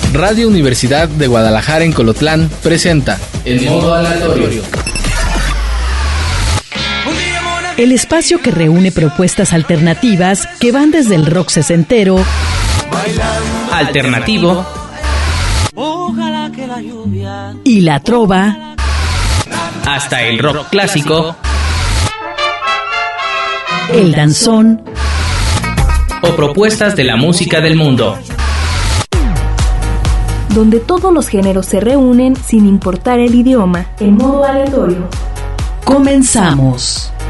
Radio Universidad de Guadalajara en Colotlán presenta El Modo Aleatorio. El espacio que reúne propuestas alternativas que van desde el rock sesentero, alternativo y la trova, hasta el rock clásico, el danzón o propuestas de la música del mundo. Donde todos los géneros se reúnen sin importar el idioma. El Modo Aleatorio. Comenzamos.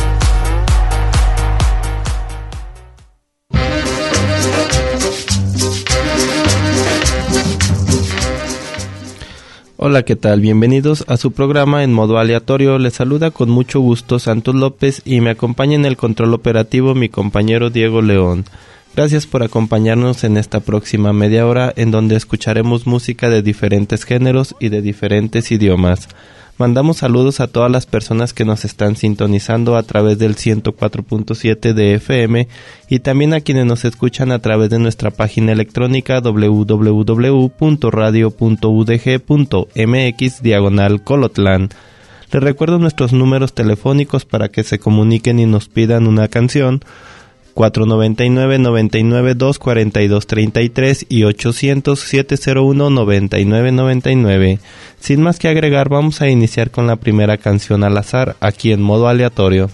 Hola, ¿qué tal? Bienvenidos a su programa En Modo Aleatorio. Les saluda con mucho gusto Santos López y me acompaña en el control operativo mi compañero Diego León. Gracias por acompañarnos en esta próxima media hora en donde escucharemos música de diferentes géneros y de diferentes idiomas. Mandamos saludos a todas las personas que nos están sintonizando a través del 104.7 de FM y también a quienes nos escuchan a través de nuestra página electrónica www.radio.udg.mx/Colotlán. Les recuerdo nuestros números telefónicos para que se comuniquen y nos pidan una canción: 499-99-242-33 y 800-701-9999. Sin más que agregar, vamos a iniciar con la primera canción al azar, aquí en Modo Aleatorio.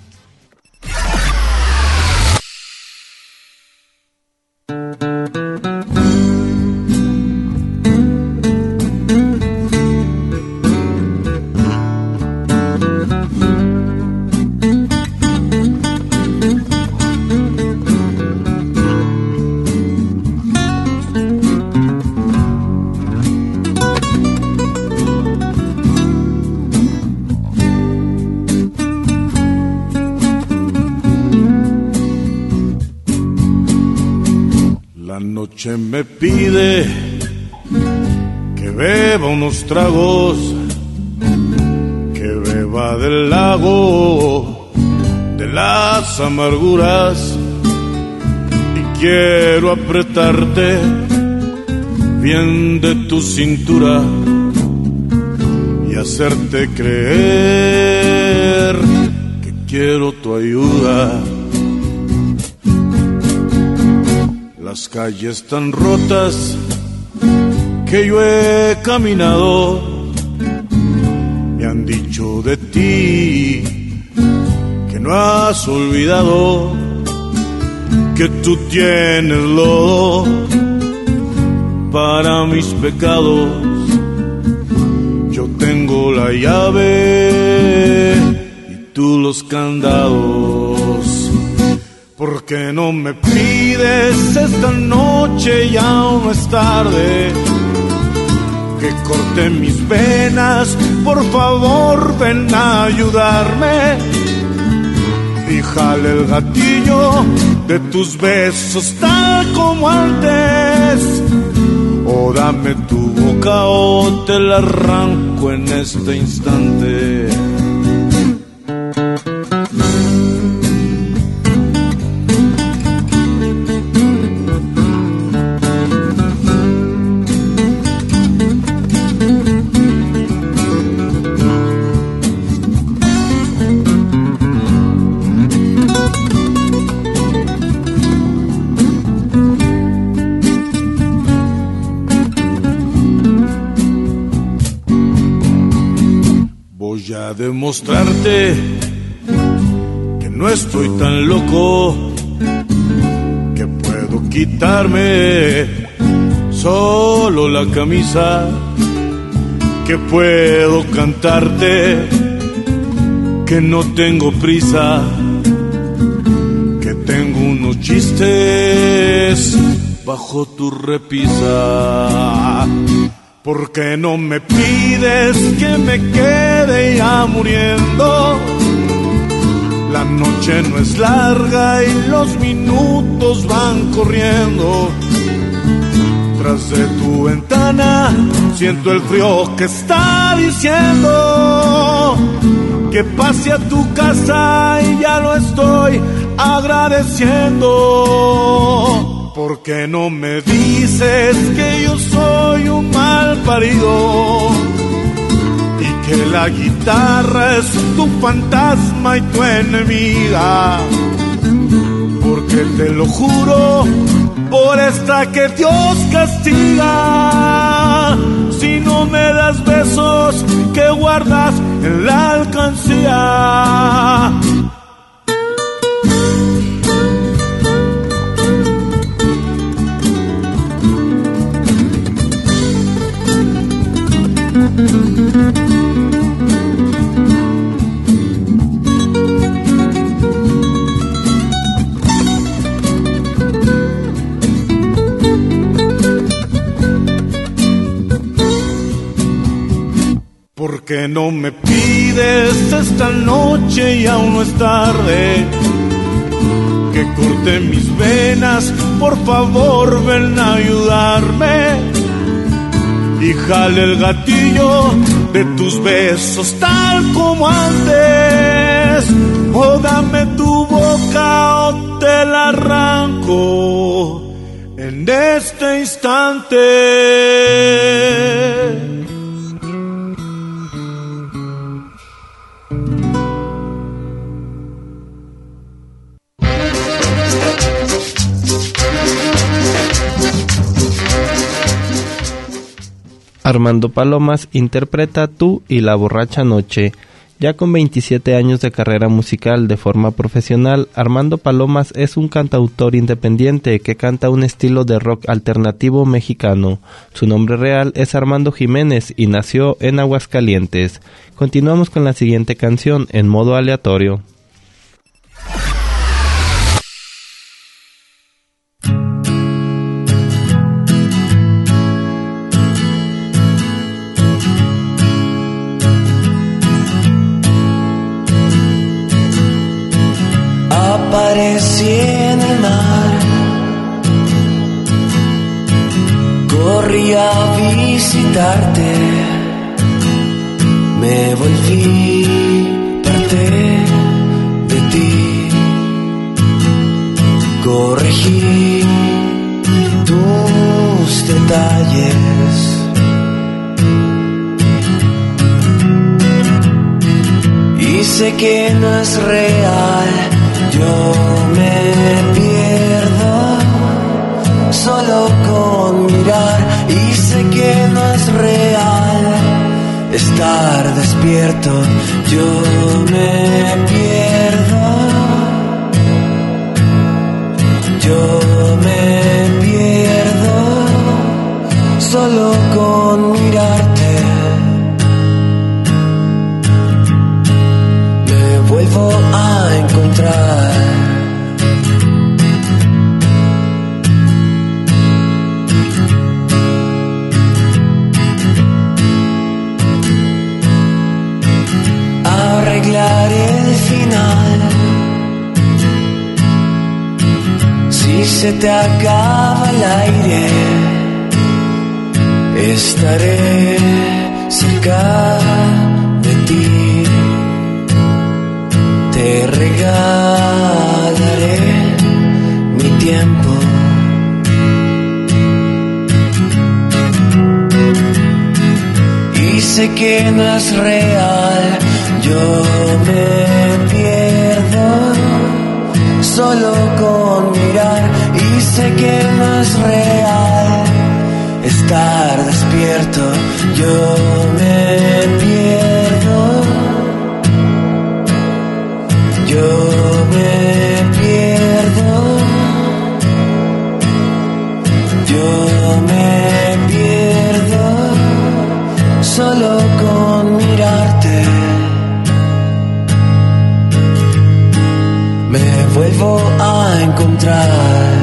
Me pide que beba unos tragos, que beba del lago de las amarguras, y quiero apretarte bien de tu cintura y hacerte creer que quiero tu ayuda. Las calles tan rotas que yo he caminado me han dicho de ti que no has olvidado que tú tienes lodo para mis pecados. Yo tengo la llave y tú los candados. ¿Por qué no me pides esta noche, ya no es tarde, que corte mis venas? Por favor, ven a ayudarme y jale el gatillo de tus besos tal como antes. O dame tu boca o te la arranco en este instante. Demostrarte que no estoy tan loco, que puedo quitarme solo la camisa, que puedo cantarte, que no tengo prisa, que tengo unos chistes bajo tu repisa. ¿Por qué no me pides que me quede ya muriendo? La noche no es larga y los minutos van corriendo. Tras de tu ventana siento el frío que está diciendo que pase a tu casa y ya lo estoy agradeciendo. ¿Por qué no me dices que yo soy un mal parido? Y que la guitarra es tu fantasma y tu enemiga. Porque te lo juro, por esta que Dios castiga, si no me das besos que guardas en la alcancía. ¿Por qué no me pides esta noche y aún no es tarde? Que corte mis venas, por favor ven a ayudarme. Y jale el gatillo de tus besos tal como antes. O dame tu boca o te la arranco en este instante. Armando Palomas interpreta Tú y la borracha noche. Ya con 27 años de carrera musical de forma profesional, Armando Palomas es un cantautor independiente que canta un estilo de rock alternativo mexicano. Su nombre real es Armando Jiménez y nació en Aguascalientes. Continuamos con la siguiente canción en modo aleatorio. Aparecí en el mar, corrí a visitarte, me volví parte de ti, corregí tus detalles y sé que no es real. Yo me pierdo solo con mirar y sé que no es real estar despierto. Yo me pierdo, yo me pierdo solo con mirarte. Me vuelvo a encontrar. Arreglar el final. Si se te acaba el aire, estaré cerca de ti. Te regalaré mi tiempo. Y sé que no es real. Yo me pierdo solo con mirar y sé que no es real estar despierto. Yo me pierdo, yo me pierdo, yo me pierdo solo con mirarte. Me vuelvo a encontrar.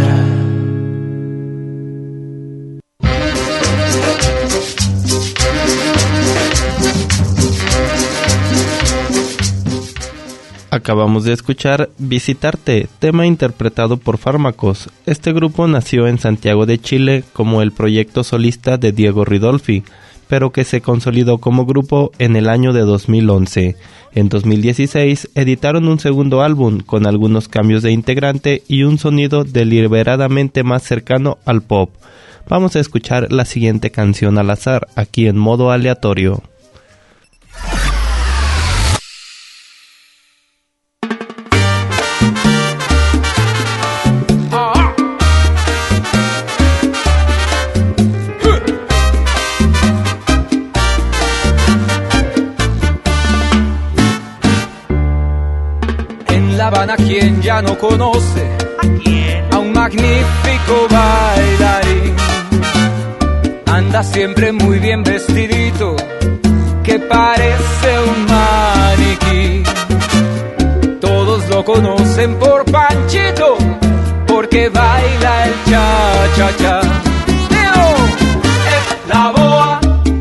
Acabamos de escuchar Visitarte, tema interpretado por Fármacos. Este grupo nació en Santiago de Chile como el proyecto solista de Diego Ridolfi, pero que se consolidó como grupo en el año de 2011. En 2016 editaron un segundo álbum con algunos cambios de integrante y un sonido deliberadamente más cercano al pop. Vamos a escuchar la siguiente canción al azar, aquí en modo aleatorio. La Habana, quien ya no conoce a un magnífico bailarín, anda siempre muy bien vestidito, que parece un maniquí. Todos lo conocen por Panchito, porque baila el cha-cha-cha. Es la boa.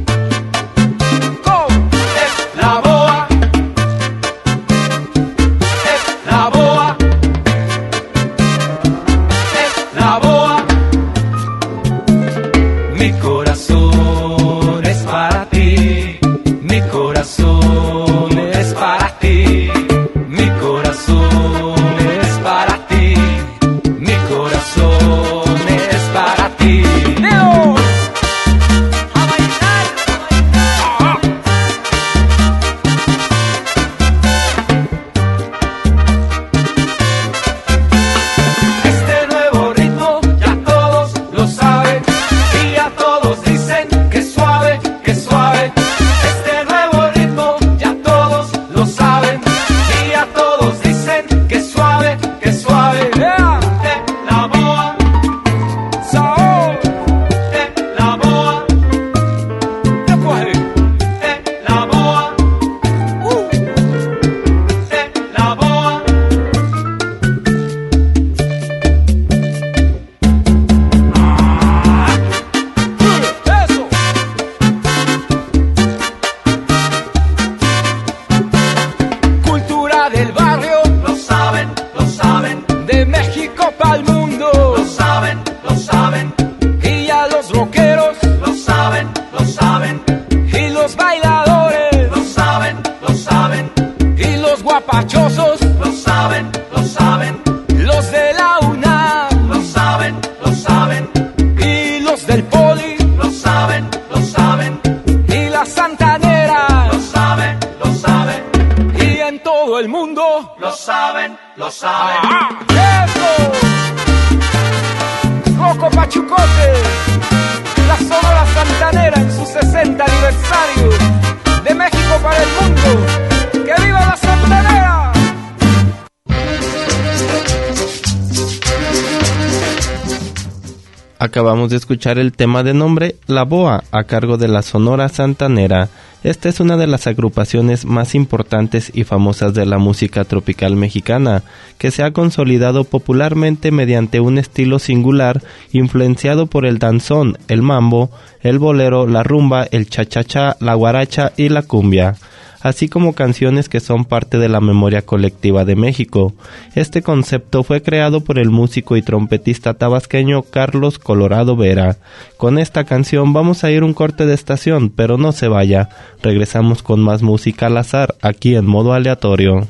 Acabamos de escuchar el tema de nombre La Boa, a cargo de la Sonora Santanera. Esta es una de las agrupaciones más importantes y famosas de la música tropical mexicana, que se ha consolidado popularmente mediante un estilo singular influenciado por el danzón, el mambo, el bolero, la rumba, el cha-cha-cha, la guaracha y la cumbia, así como canciones que son parte de la memoria colectiva de México. Este concepto fue creado por el músico y trompetista tabasqueño Carlos Colorado Vera. Con esta canción vamos a ir un corte de estación, pero no se vaya. Regresamos con más música al azar, aquí en modo aleatorio.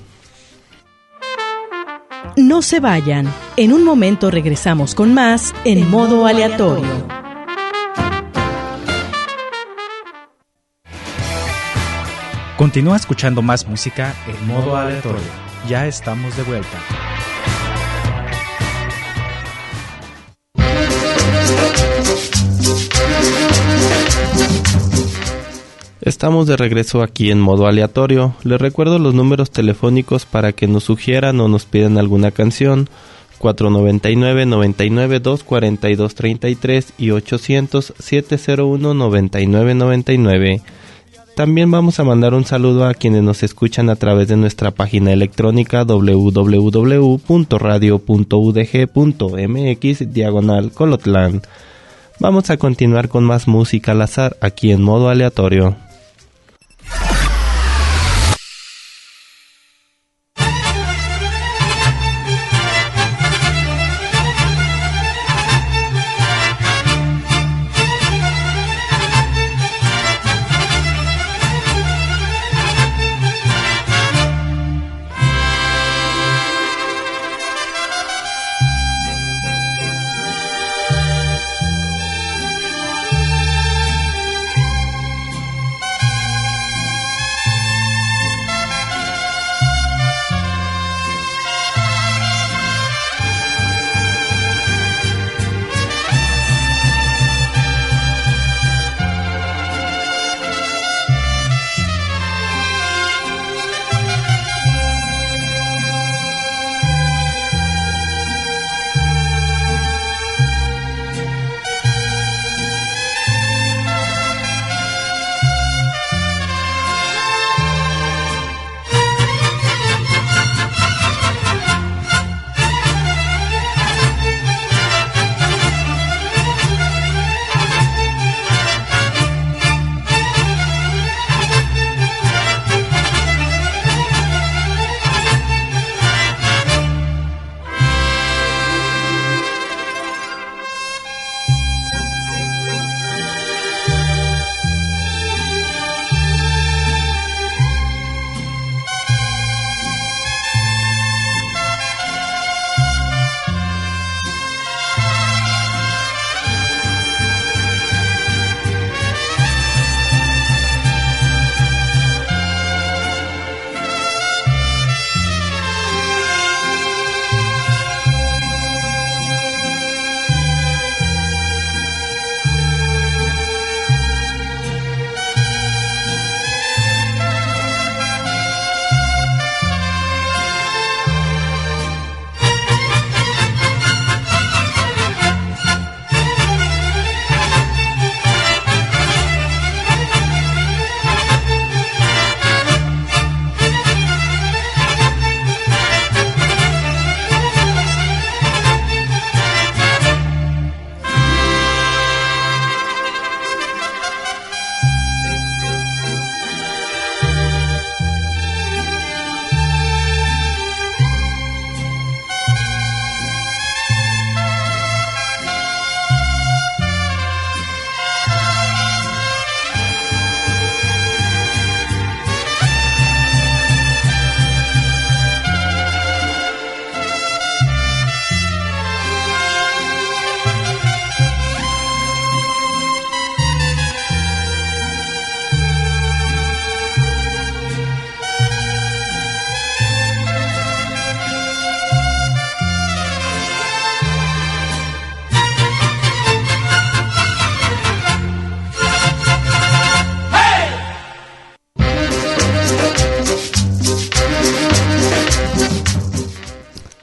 No se vayan. En un momento regresamos con más en modo aleatorio. Continúa escuchando más música en modo aleatorio. Ya estamos de vuelta. Estamos de regreso aquí en modo aleatorio. Les recuerdo los números telefónicos para que nos sugieran o nos pidan alguna canción. 499-99-242-33 y 800-701-9999. También vamos a mandar un saludo a quienes nos escuchan a través de nuestra página electrónica www.radio.udg.mx/Colotlán. Vamos a continuar con más música al azar aquí en modo aleatorio.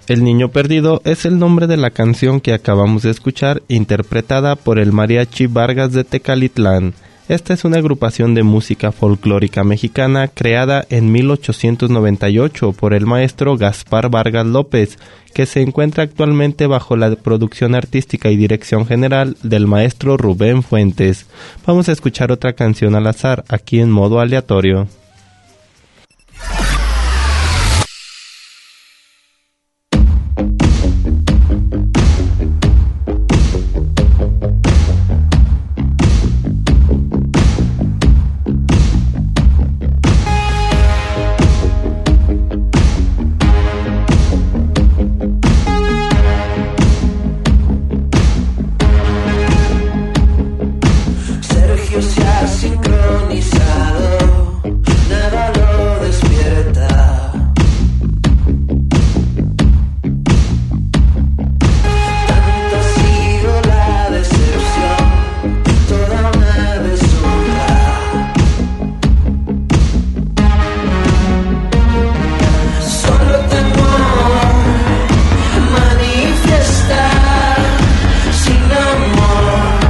El Niño Perdido es el nombre de la canción que acabamos de escuchar, interpretada por el Mariachi Vargas de Tecalitlán. Esta es una agrupación de música folclórica mexicana creada en 1898 por el maestro Gaspar Vargas López, que se encuentra actualmente bajo la producción artística y dirección general del maestro Rubén Fuentes. Vamos a escuchar otra canción al azar, aquí en modo aleatorio. Se ha sincronizado, nada lo despierta. Tanto ha sido la decepción, toda una deshonra. Solo temor, manifestar sin amor.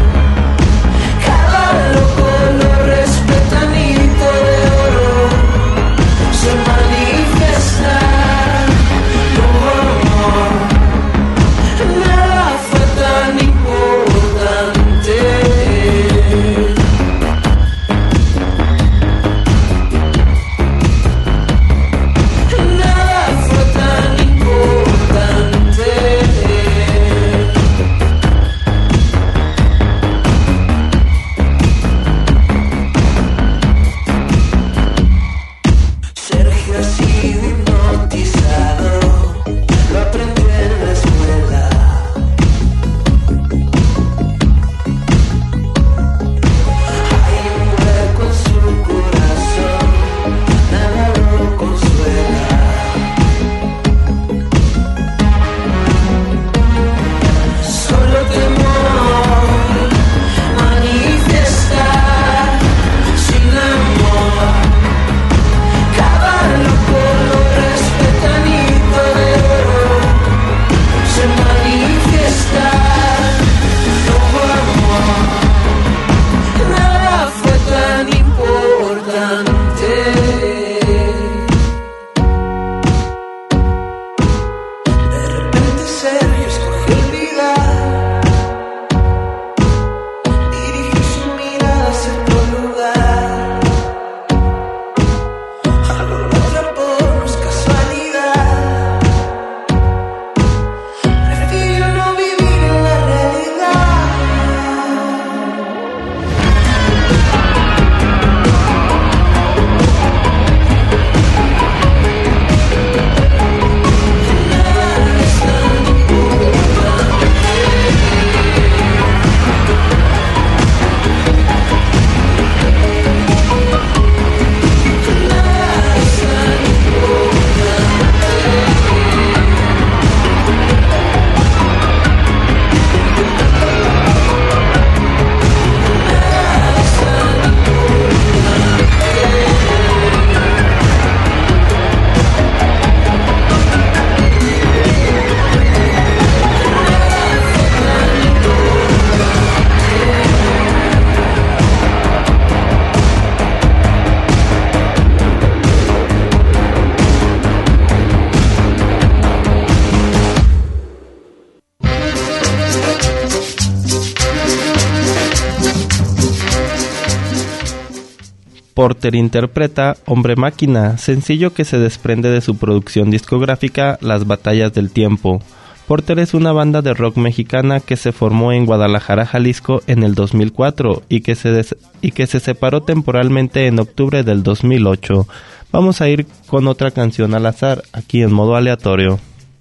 Porter interpreta Hombre Máquina, sencillo que se desprende de su producción discográfica Las Batallas del Tiempo. Porter es una banda de rock mexicana que se formó en Guadalajara, Jalisco en el 2004 y que se separó temporalmente en octubre del 2008. Vamos a ir con otra canción al azar, aquí en modo aleatorio.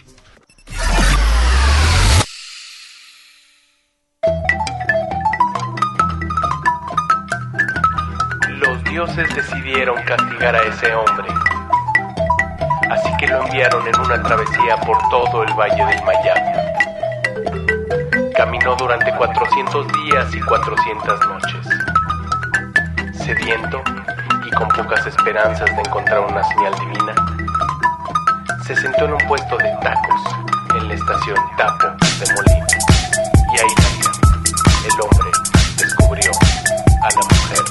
Los dioses decidieron castigar a ese hombre, así que lo enviaron en una travesía por todo el Valle del Mayab. Caminó durante 400 días y 400 noches, sediento y con pocas esperanzas de encontrar una señal divina. se sentó en un puesto de tacos en la estación Tapo de Molina. Y ahí también el hombre descubrió a la mujer.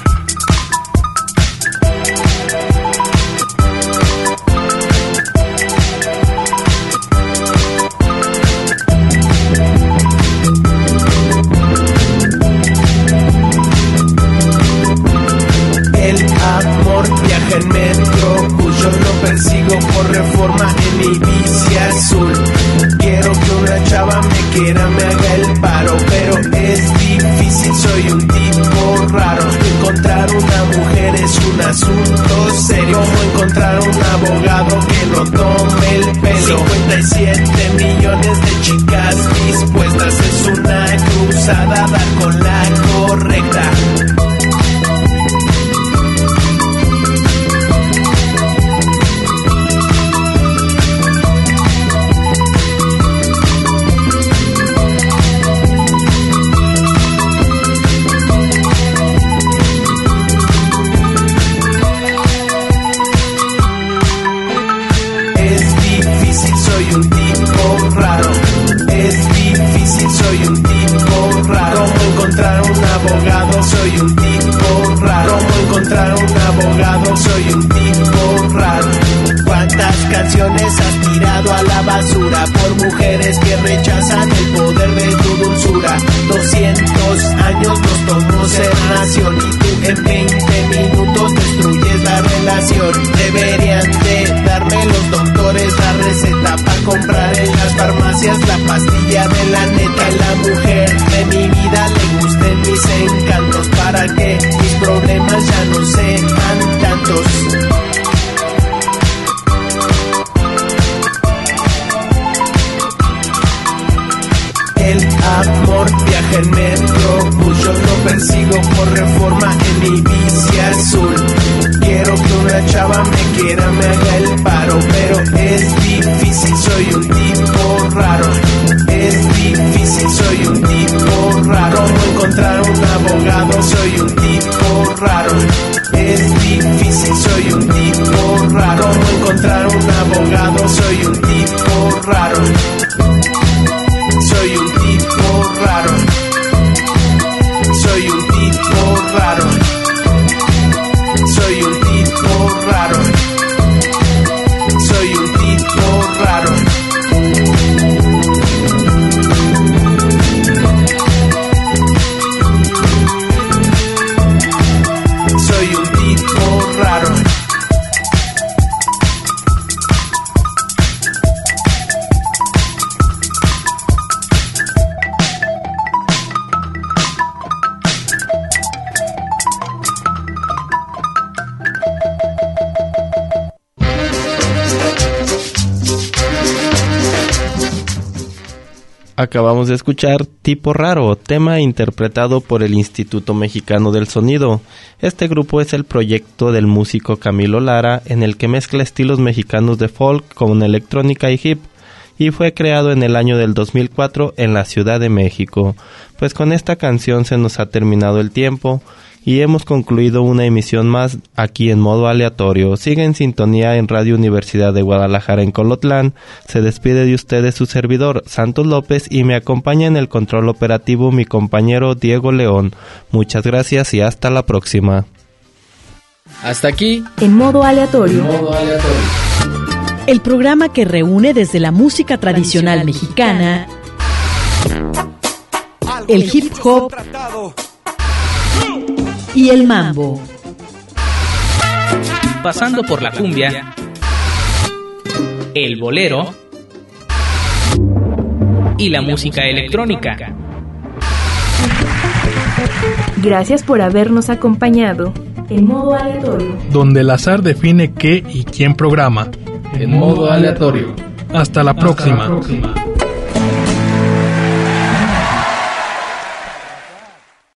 El amor viaja en metro, yo lo persigo por Reforma en mi bici azul. Quiero que una chava me quiera, me haga el paro, pero es difícil, soy un tipo raro. Encontrar una mujer es un asunto serio, como encontrar un abogado que no tome el pelo. 57 millones de chicas dispuestas, es una cruzada, dar con la correcta. Soy un tipo raro. ¿Cómo encontrar un abogado? Soy un tipo raro. ¿Cuántas canciones has tirado a la basura por mujeres que rechazan el poder de tu dulzura? 200 años nos tomó ser nación y tú en 20 minutos destruyes la relación. Deberían de darme los doctores la receta para comprar en las farmacias la pastilla de la neta. A la mujer de mi vida le gusten mis encantos para que mis problemas ya no sean tantos. El amor viaja en metro, yo lo persigo por Reforma en mi bici azul. Quiero que una chava me quiera, me haga el paro, pero es difícil, soy un tipo raro. Es difícil, soy un tipo raro. ¿Cómo encontrar un abogado? Soy un tipo raro. Es difícil, soy un tipo raro. ¿Cómo encontrar un abogado? Soy un tipo raro. Soy un tipo raro. Soy un tipo raro. Soy un tipo raro. Soy un tipo raro. Soy un tipo raro. Acabamos de escuchar Tipo Raro, tema interpretado por el Instituto Mexicano del Sonido. Este grupo es el proyecto del músico Camilo Lara, en el que mezcla estilos mexicanos de folk con electrónica y hip, y fue creado en el año del 2004 en la Ciudad de México. Pues con esta canción se nos ha terminado el tiempo y hemos concluido una emisión más aquí en modo aleatorio. Sigue en sintonía en Radio Universidad de Guadalajara en Colotlán. Se despide de ustedes su servidor, Santos López, y me acompaña en el control operativo mi compañero Diego León. Muchas gracias y hasta la próxima. Hasta aquí, en modo aleatorio. El programa que reúne desde la música tradicional mexicana, el hip hop y el mambo, pasando por la cumbia, el bolero y la música electrónica. Gracias por habernos acompañado en modo aleatorio, donde el azar define qué y quién programa. En modo aleatorio. Hasta la próxima.